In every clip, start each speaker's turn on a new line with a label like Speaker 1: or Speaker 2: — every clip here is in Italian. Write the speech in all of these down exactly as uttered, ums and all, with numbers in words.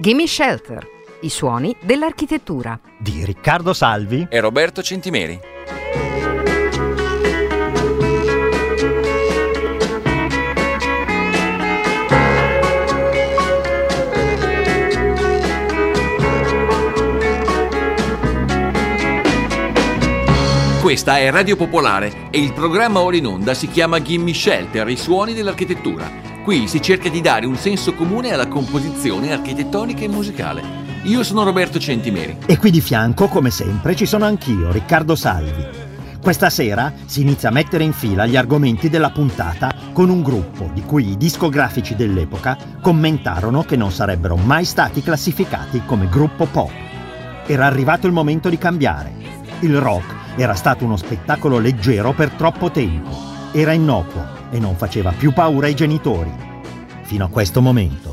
Speaker 1: Gimme Shelter, i suoni dell'architettura
Speaker 2: di Riccardo Salvi
Speaker 3: e Roberto Centimeri.
Speaker 4: Questa è Radio Popolare e il programma ora in onda si chiama Gimme Shelter, i suoni dell'architettura. Qui si cerca di dare un senso comune alla composizione architettonica e musicale. Io sono Roberto Centimeri.
Speaker 2: E qui di fianco, come sempre, ci sono anch'io, Riccardo Salvi. Questa sera si inizia a mettere in fila gli argomenti della puntata con un gruppo di cui i discografici dell'epoca commentarono che non sarebbero mai stati classificati come gruppo pop. Era arrivato il momento di cambiare. Il rock era stato uno spettacolo leggero per troppo tempo, era innocuo e non faceva più paura ai genitori. Fino a questo momento.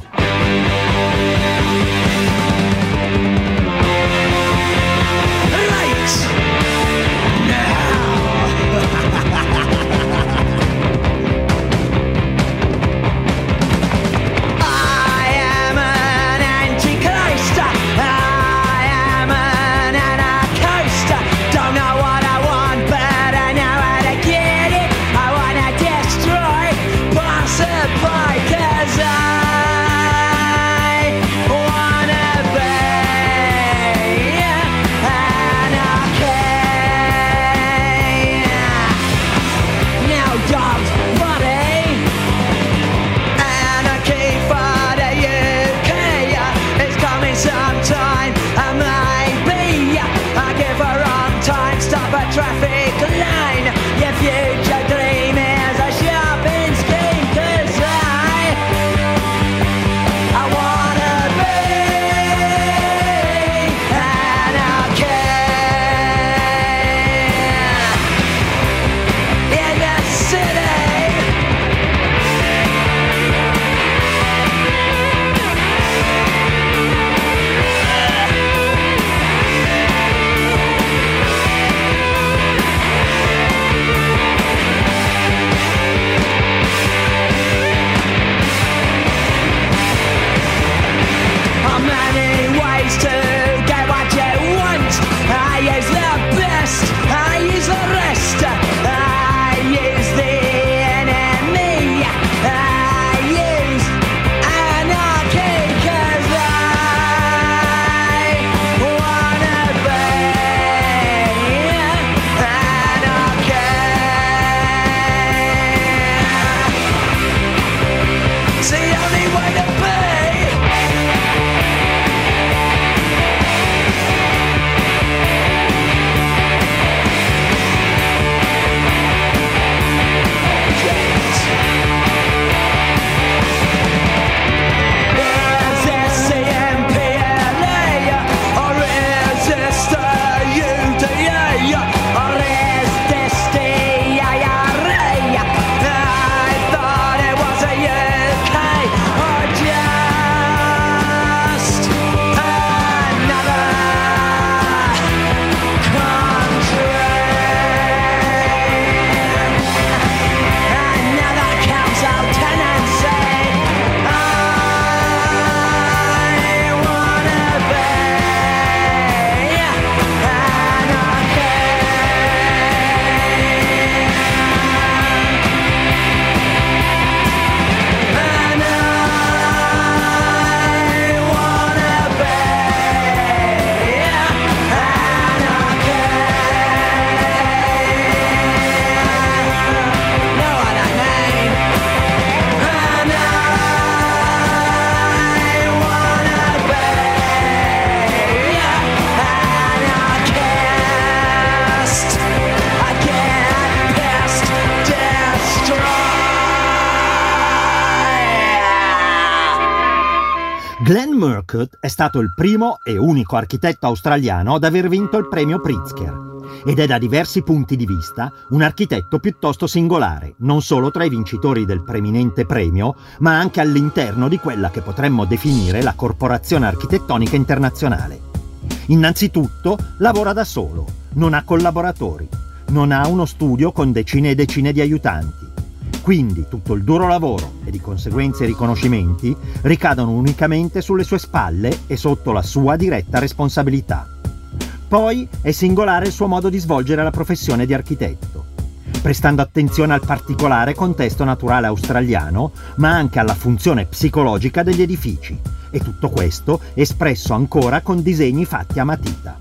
Speaker 2: Glenn Murcutt è stato il primo e unico architetto australiano ad aver vinto il premio Pritzker ed è da diversi punti di vista un architetto piuttosto singolare, non solo tra i vincitori del preeminente premio, ma anche all'interno di quella che potremmo definire la corporazione architettonica internazionale. Innanzitutto lavora da solo, non ha collaboratori, non ha uno studio con decine e decine di aiutanti. Quindi tutto il duro lavoro e di conseguenza i riconoscimenti ricadono unicamente sulle sue spalle e sotto la sua diretta responsabilità. Poi è singolare il suo modo di svolgere la professione di architetto, prestando attenzione al particolare contesto naturale australiano, ma anche alla funzione psicologica degli edifici, e tutto questo espresso ancora con disegni fatti a matita.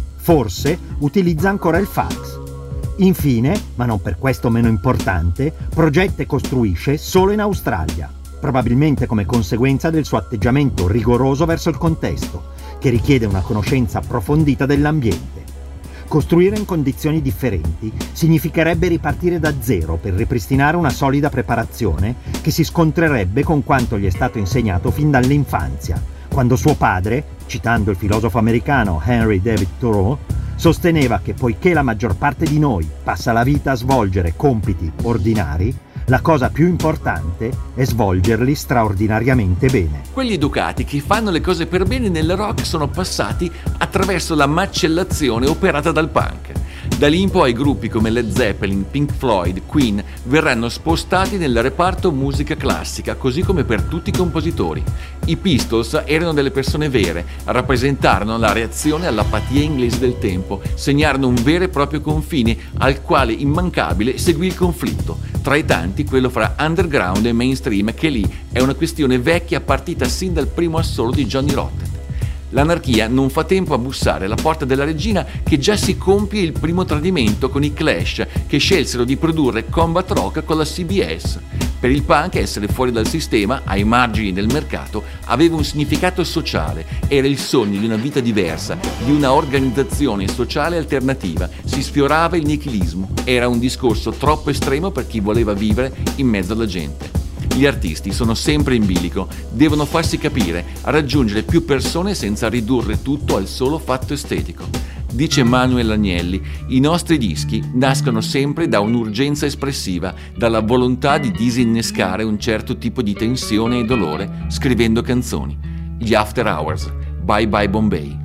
Speaker 2: Forse utilizza ancora il fax. Infine, ma non per questo meno importante, progetta e costruisce solo in Australia, probabilmente come conseguenza del suo atteggiamento rigoroso verso il contesto, che richiede una conoscenza approfondita dell'ambiente. Costruire in condizioni differenti significherebbe ripartire da zero per ripristinare una solida preparazione che si scontrerebbe con quanto gli è stato insegnato fin dall'infanzia, quando suo padre, citando il filosofo americano Henry David Thoreau, sosteneva che poiché la maggior parte di noi passa la vita a svolgere compiti ordinari, la cosa più importante è svolgerli straordinariamente bene.
Speaker 4: Quegli educati che fanno le cose per bene nel rock sono passati attraverso la macellazione operata dal punk. Da lì in poi gruppi come Led Zeppelin, Pink Floyd, Queen verranno spostati nel reparto musica classica, così come per tutti i compositori. I Pistols erano delle persone vere, rappresentarono la reazione all'apatia inglese del tempo, segnarono un vero e proprio confine al quale immancabile seguì il conflitto, tra i tanti quello fra underground e mainstream, che lì è una questione vecchia partita sin dal primo assolo di Johnny Rotten. L'anarchia non fa tempo a bussare alla porta della regina, che già si compie il primo tradimento con i Clash, che scelsero di produrre combat rock con la C B S. Per il punk essere fuori dal sistema, ai margini del mercato, aveva un significato sociale, era il sogno di una vita diversa, di una organizzazione sociale alternativa, si sfiorava il nichilismo, era un discorso troppo estremo per chi voleva vivere in mezzo alla gente. Gli artisti sono sempre in bilico, devono farsi capire, raggiungere più persone senza ridurre tutto al solo fatto estetico. Dice Manuel Agnelli, i nostri dischi nascono sempre da un'urgenza espressiva, dalla volontà di disinnescare un certo tipo di tensione e dolore scrivendo canzoni. Gli After Hours, Bye Bye Bombay.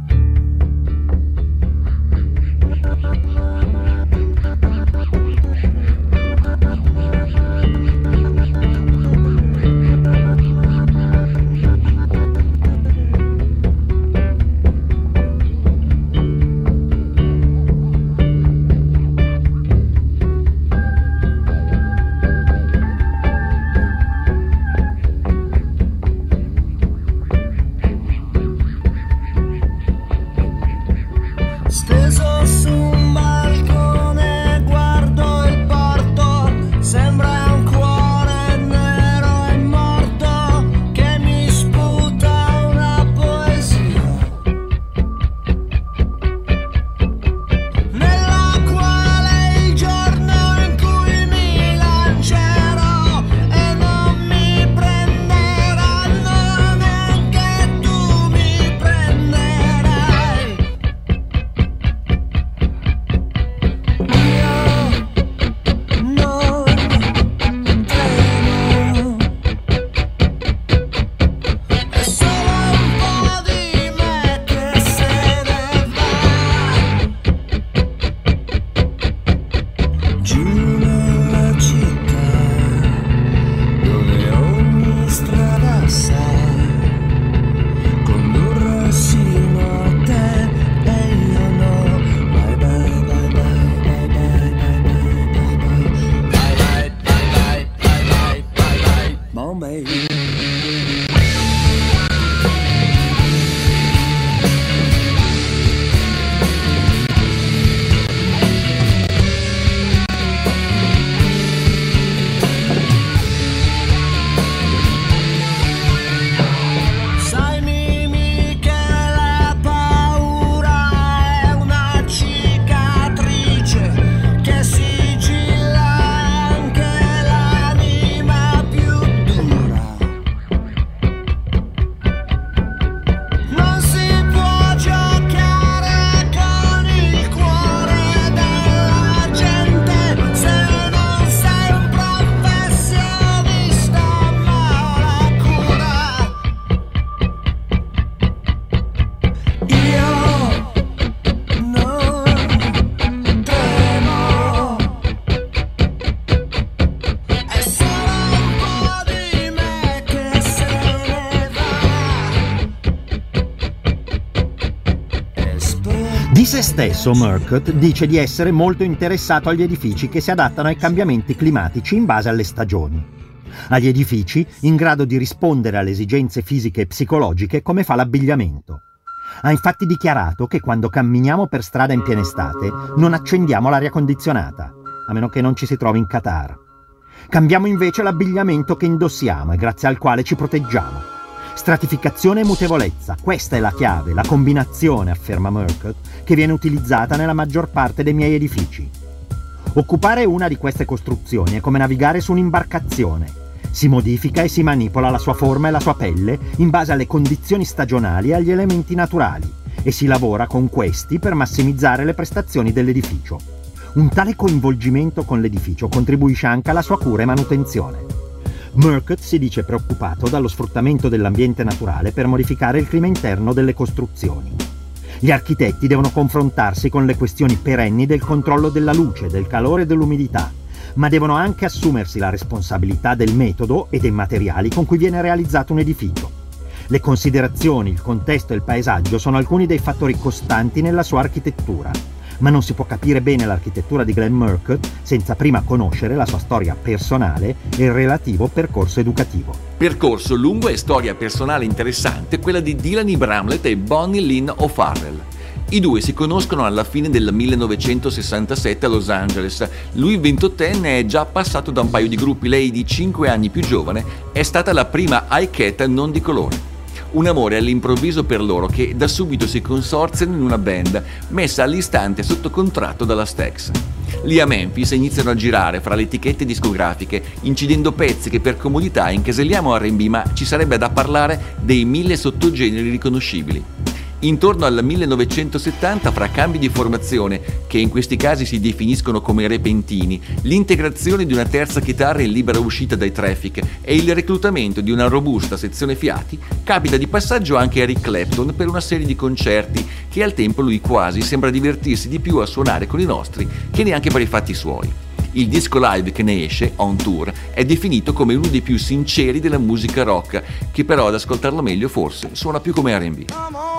Speaker 2: se stesso Murcutt dice di essere molto interessato agli edifici che si adattano ai cambiamenti climatici in base alle stagioni. Agli edifici in grado di rispondere alle esigenze fisiche e psicologiche come fa l'abbigliamento. Ha infatti dichiarato che quando camminiamo per strada in piena estate non accendiamo l'aria condizionata, a meno che non ci si trovi in Qatar. Cambiamo invece l'abbigliamento che indossiamo e grazie al quale ci proteggiamo. Stratificazione e mutevolezza, questa è la chiave, la combinazione, afferma Murcutt, che viene utilizzata nella maggior parte dei miei edifici. Occupare una di queste costruzioni è come navigare su un'imbarcazione. Si modifica e si manipola la sua forma e la sua pelle in base alle condizioni stagionali e agli elementi naturali e si lavora con questi per massimizzare le prestazioni dell'edificio. Un tale coinvolgimento con l'edificio contribuisce anche alla sua cura e manutenzione. Murcutt si dice preoccupato dallo sfruttamento dell'ambiente naturale per modificare il clima interno delle costruzioni. Gli architetti devono confrontarsi con le questioni perenni del controllo della luce, del calore e dell'umidità, ma devono anche assumersi la responsabilità del metodo e dei materiali con cui viene realizzato un edificio. Le considerazioni, il contesto e il paesaggio sono alcuni dei fattori costanti nella sua architettura, ma non si può capire bene l'architettura di Glenn Murcutt senza prima conoscere la sua storia personale e il relativo percorso educativo.
Speaker 4: Percorso lungo e storia personale interessante quella di Dylan E. Bramlett e Bonnie Lynn O'Farrell. I due si conoscono alla fine del millenovecentosessantasette a Los Angeles. Lui ventottenne è già passato da un paio di gruppi, lei di cinque anni più giovane è stata la prima hi-cat non di colore. Un amore all'improvviso per loro che da subito si consorziano in una band messa all'istante sotto contratto dalla Stax. Lì a Memphis iniziano a girare fra le etichette discografiche, incidendo pezzi che per comodità incaselliamo R and B, ma ci sarebbe da parlare dei mille sottogeneri riconoscibili. Intorno al millenovecentosettanta, fra cambi di formazione, che in questi casi si definiscono come repentini, l'integrazione di una terza chitarra in libera uscita dai Traffic e il reclutamento di una robusta sezione fiati, capita di passaggio anche a Eric Clapton per una serie di concerti che al tempo lui quasi sembra divertirsi di più a suonare con i nostri che neanche per i fatti suoi. Il disco live che ne esce, On Tour, è definito come uno dei più sinceri della musica rock, che però ad ascoltarlo meglio forse suona più come R and B.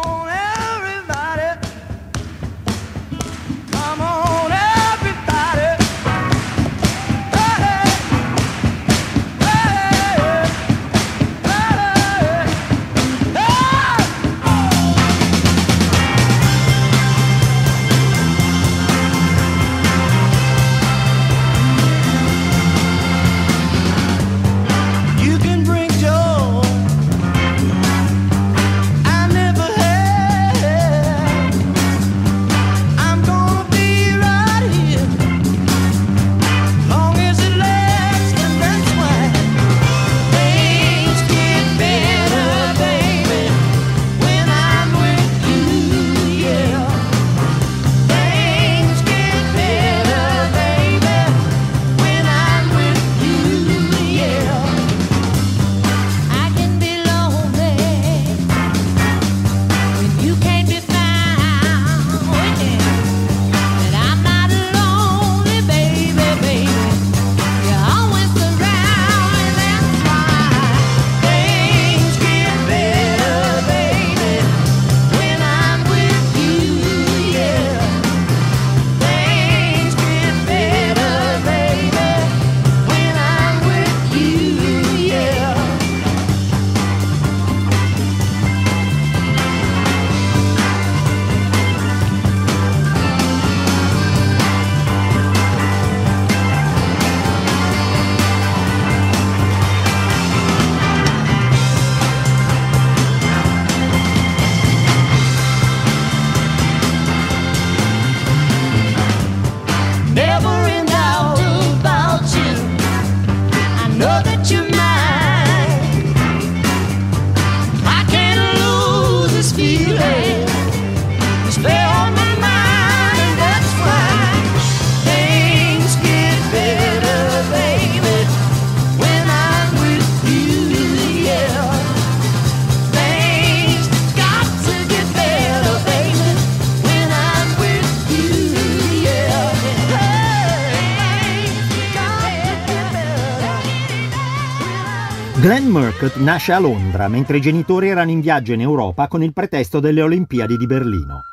Speaker 2: Glenn Murcutt nasce a Londra mentre i genitori erano in viaggio in Europa con il pretesto delle Olimpiadi di Berlino.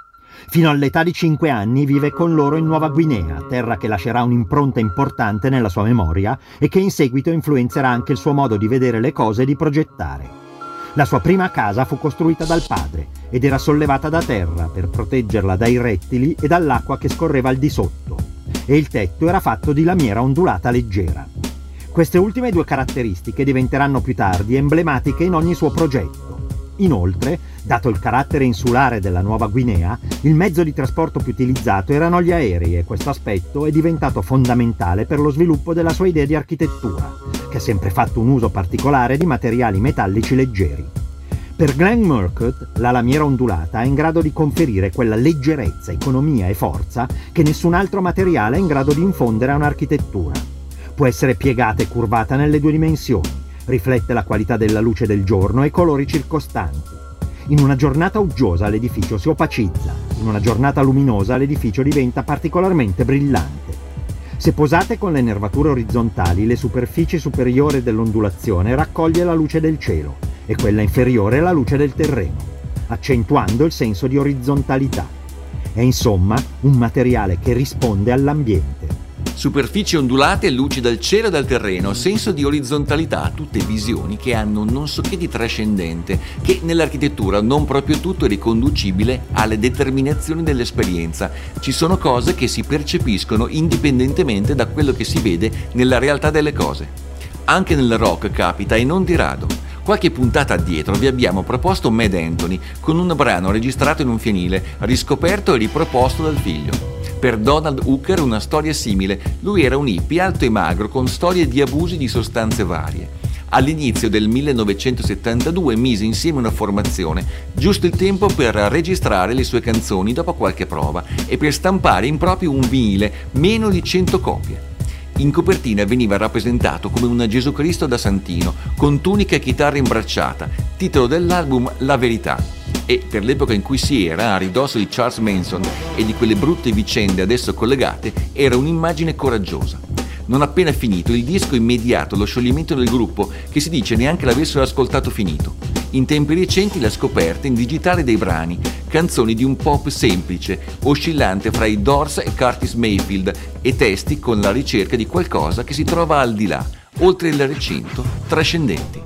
Speaker 2: Fino all'età di cinque anni vive con loro in Nuova Guinea, terra che lascerà un'impronta importante nella sua memoria e che in seguito influenzerà anche il suo modo di vedere le cose e di progettare. La sua prima casa fu costruita dal padre ed era sollevata da terra per proteggerla dai rettili e dall'acqua che scorreva al di sotto, e il tetto era fatto di lamiera ondulata leggera. Queste ultime due caratteristiche diventeranno più tardi emblematiche in ogni suo progetto. Inoltre, dato il carattere insulare della Nuova Guinea, il mezzo di trasporto più utilizzato erano gli aerei e questo aspetto è diventato fondamentale per lo sviluppo della sua idea di architettura, che ha sempre fatto un uso particolare di materiali metallici leggeri. Per Glenn Murcutt, la lamiera ondulata è in grado di conferire quella leggerezza, economia e forza che nessun altro materiale è in grado di infondere a un'architettura. Può essere piegata e curvata nelle due dimensioni, riflette la qualità della luce del giorno e i colori circostanti. In una giornata uggiosa l'edificio si opacizza, in una giornata luminosa l'edificio diventa particolarmente brillante. Se posate con le nervature orizzontali, le superfici superiori dell'ondulazione raccoglie la luce del cielo e quella inferiore la luce del terreno, accentuando il senso di orizzontalità. È insomma un materiale che risponde all'ambiente.
Speaker 4: Superfici ondulate, luci dal cielo e dal terreno, senso di orizzontalità, tutte visioni che hanno non so che di trascendente, che nell'architettura non proprio tutto è riconducibile alle determinazioni dell'esperienza. Ci sono cose che si percepiscono indipendentemente da quello che si vede nella realtà delle cose. Anche nel rock capita e non di rado. Qualche puntata addietro vi abbiamo proposto Mad Anthony con un brano registrato in un fienile, riscoperto e riproposto dal figlio. Per Donald Hooker una storia simile, lui era un hippie alto e magro con storie di abusi di sostanze varie. All'inizio del millenovecentosettantadue mise insieme una formazione, giusto il tempo per registrare le sue canzoni dopo qualche prova e per stampare in proprio un vinile, meno di cento copie. In copertina veniva rappresentato come un Gesù Cristo da santino, con tunica e chitarra imbracciata, titolo dell'album La Verità. E per l'epoca in cui si era, a ridosso di Charles Manson e di quelle brutte vicende adesso collegate, era un'immagine coraggiosa. Non appena finito il disco, immediato lo scioglimento del gruppo, che si dice neanche l'avessero ascoltato finito. In tempi recenti la scoperta in digitale dei brani, canzoni di un pop semplice, oscillante fra i Doors e Curtis Mayfield, e testi con la ricerca di qualcosa che si trova al di là, oltre il recinto, trascendenti.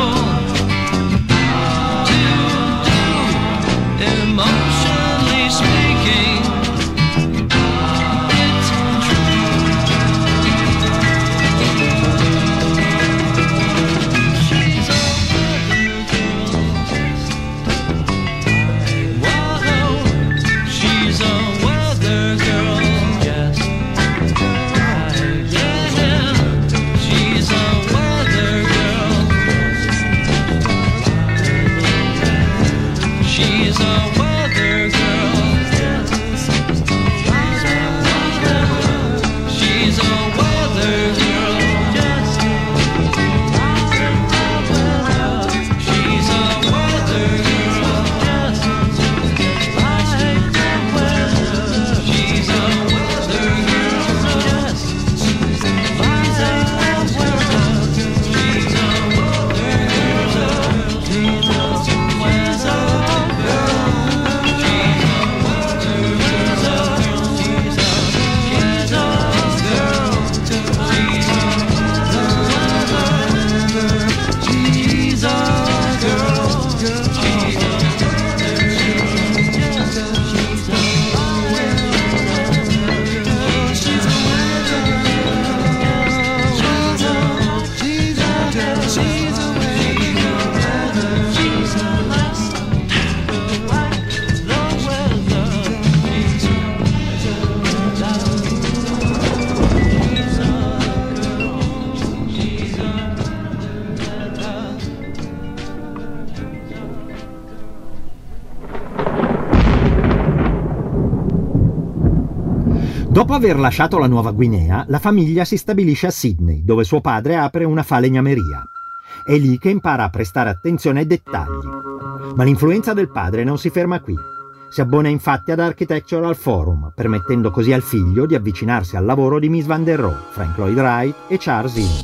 Speaker 3: Emotionally
Speaker 2: Dopo aver lasciato la Nuova Guinea, la famiglia si stabilisce a Sydney, dove suo padre apre una falegnameria. È lì che impara a prestare attenzione ai dettagli. Ma l'influenza del padre non si ferma qui. Si abbona infatti ad Architectural Forum, permettendo così al figlio di avvicinarsi al lavoro di Mies van der Rohe, Frank Lloyd Wright e Charles Innes.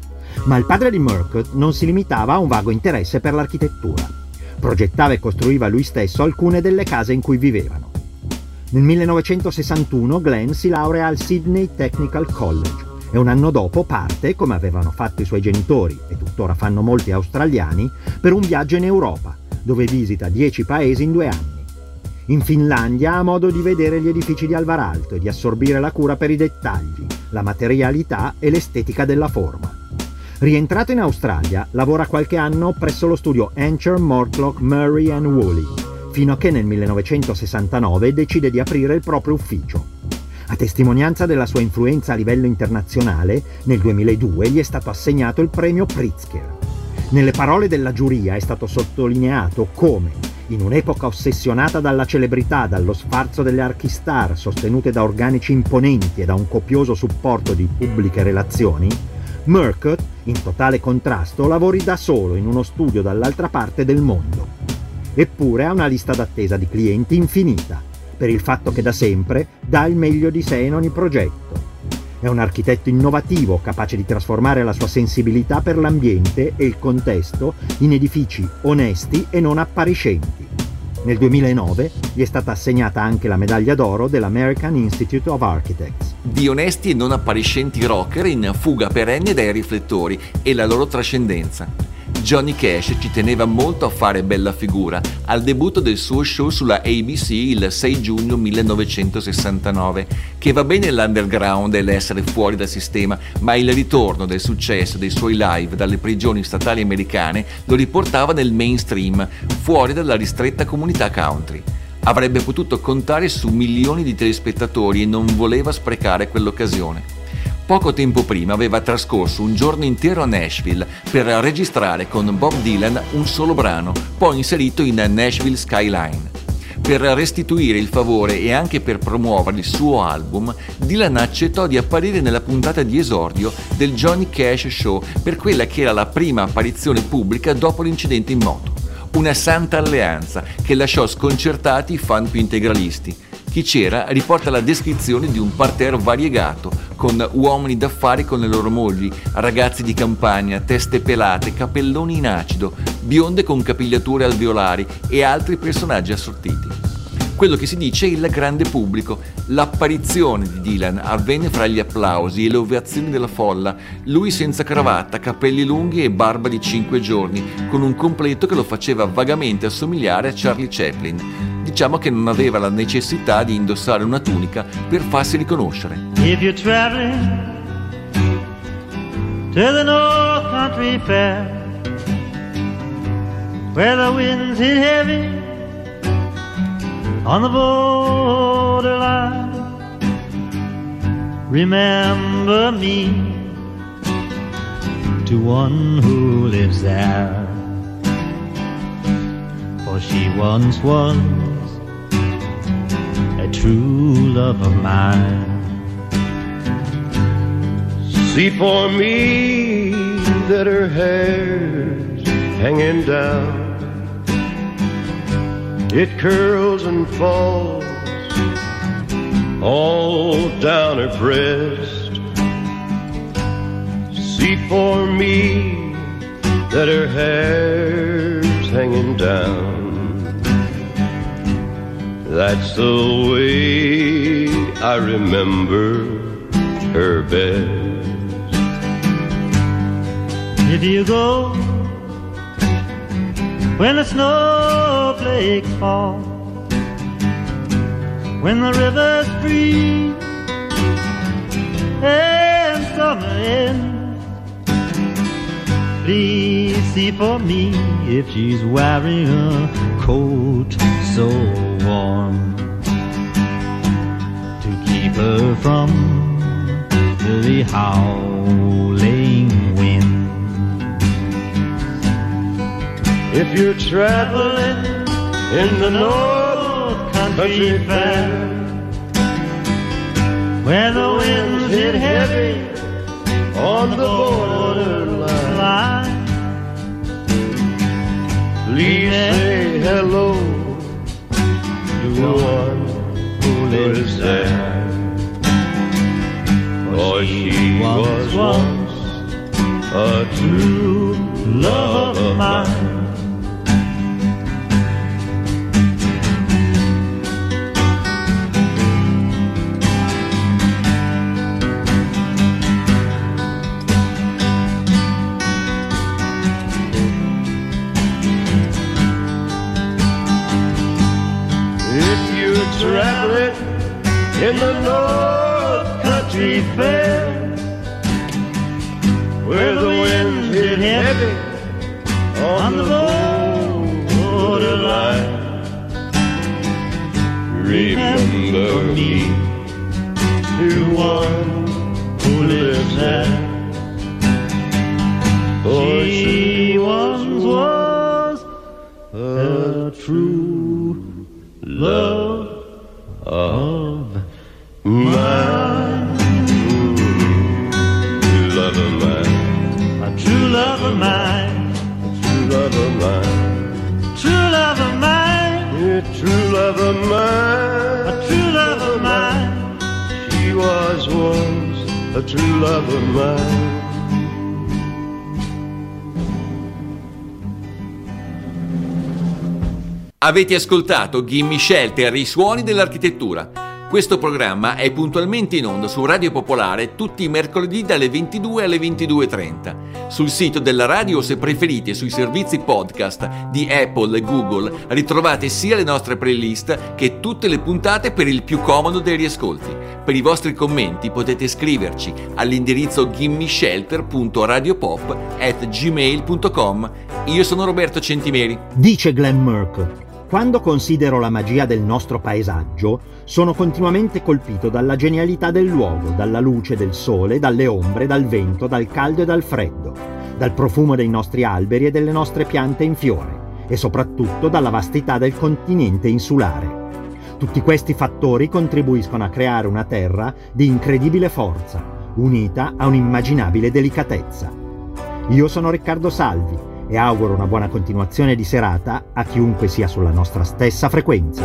Speaker 2: Ma il padre di Murcutt non si limitava a un vago interesse per l'architettura. Progettava e costruiva lui stesso alcune delle case in cui vivevano. Nel millenovecentosessantuno Glenn si laurea al Sydney Technical College e un anno dopo parte, come avevano fatto i suoi genitori e tuttora fanno molti australiani, per un viaggio in Europa, dove visita dieci paesi in due anni. In Finlandia ha modo di vedere gli edifici di Alvaralto e di assorbire la cura per i dettagli, la materialità e l'estetica della forma. Rientrato in Australia, lavora qualche anno presso lo studio Ancher, Mortlock, Murray and Woolley, fino a che nel millenovecentosessantanove decide di aprire il proprio ufficio. A testimonianza della sua influenza a livello internazionale, nel duemiladue gli è stato assegnato il premio Pritzker. Nelle parole della giuria è stato sottolineato come, in un'epoca ossessionata dalla celebrità, dallo sfarzo delle archistar sostenute da organici imponenti e da un copioso supporto di pubbliche relazioni, Murcutt, in totale contrasto, lavori da solo in uno studio dall'altra parte del mondo. Eppure ha una lista d'attesa di clienti infinita, per il fatto che da sempre dà il meglio di sé in ogni progetto. È un architetto innovativo, capace di trasformare la sua sensibilità per l'ambiente e il contesto in edifici onesti e non appariscenti. Nel duemilanove gli è stata assegnata anche la medaglia d'oro dell'American Institute of Architects.
Speaker 4: Di onesti e non appariscenti rocker in fuga perenne dai riflettori e la loro trascendenza. Johnny Cash ci teneva molto a fare bella figura al debutto del suo show sulla A B C il sei giugno millenovecentosessantanove, che va bene l'underground e l'essere fuori dal sistema, ma il ritorno del successo dei suoi live dalle prigioni statali americane lo riportava nel mainstream, fuori dalla ristretta comunità country. Avrebbe potuto contare su milioni di telespettatori e non voleva sprecare quell'occasione. Poco tempo prima aveva trascorso un giorno intero a Nashville per registrare con Bob Dylan un solo brano, poi inserito in Nashville Skyline. Per restituire il favore e anche per promuovere il suo album, Dylan accettò di apparire nella puntata di esordio del Johnny Cash Show per quella che era la prima apparizione pubblica dopo l'incidente in moto. Una santa alleanza che lasciò sconcertati i fan più integralisti. Chi c'era riporta la descrizione di un parterre variegato, con uomini d'affari con le loro mogli, ragazzi di campagna, teste pelate, capelloni in acido, bionde con capigliature alveolari e altri personaggi assortiti. Quello che si dice il grande pubblico. L'apparizione di Dylan avvenne fra gli applausi e le ovazioni della folla, lui senza cravatta, capelli lunghi e barba di cinque giorni, con un completo che lo faceva vagamente assomigliare a Charlie Chaplin. Diciamo che non aveva la necessità di indossare una tunica per farsi riconoscere.
Speaker 3: If you're traveling to the North Country Fair, where the winds hit heavy on the borderline, remember me to one who lives there, for she once was a true love of mine.
Speaker 5: See for me that her hair's hanging down, it curls and falls all down her breast. See for me that her hair's hanging down, that's the way I remember her best.
Speaker 3: If you go when the snowflakes fall, when the rivers freeze and summer ends, please see for me if she's wearing a coat so warm to keep her from the howling wind.
Speaker 5: If you're traveling in the North Country Fair,
Speaker 3: where the winds hit heavy on the borderline. Please say hello to the one who lives there, for she was once a true love of mine. Traveling in the North Country Fair, where the winds hit heavy on the borderline. Remember me to one who lives there, for she once was a true love of mine. True love of mine. A true love of mine. True love of mine. True love of mine. Yeah, true love of mine. A true love of mine. She was once a true love of mine.
Speaker 4: Avete ascoltato Gimme Shelter, i suoni dell'architettura. Questo programma è puntualmente in onda su Radio Popolare tutti i mercoledì dalle ventidue alle ventidue e trenta. Sul sito della radio o, se preferite, sui servizi podcast di Apple e Google ritrovate sia le nostre playlist che tutte le puntate per il più comodo dei riascolti. Per i vostri commenti potete scriverci all'indirizzo gimmeshelter punto radiopop at gmail punto com. Io sono Roberto Centimeri.
Speaker 2: Dice Glenn Murk: quando considero la magia del nostro paesaggio, sono continuamente colpito dalla genialità del luogo, dalla luce del sole, dalle ombre, dal vento, dal caldo e dal freddo, dal profumo dei nostri alberi e delle nostre piante in fiore, e soprattutto dalla vastità del continente insulare. Tutti questi fattori contribuiscono a creare una terra di incredibile forza, unita a un'immaginabile delicatezza. Io sono Riccardo Salvi e auguro una buona continuazione di serata a chiunque sia sulla nostra stessa frequenza.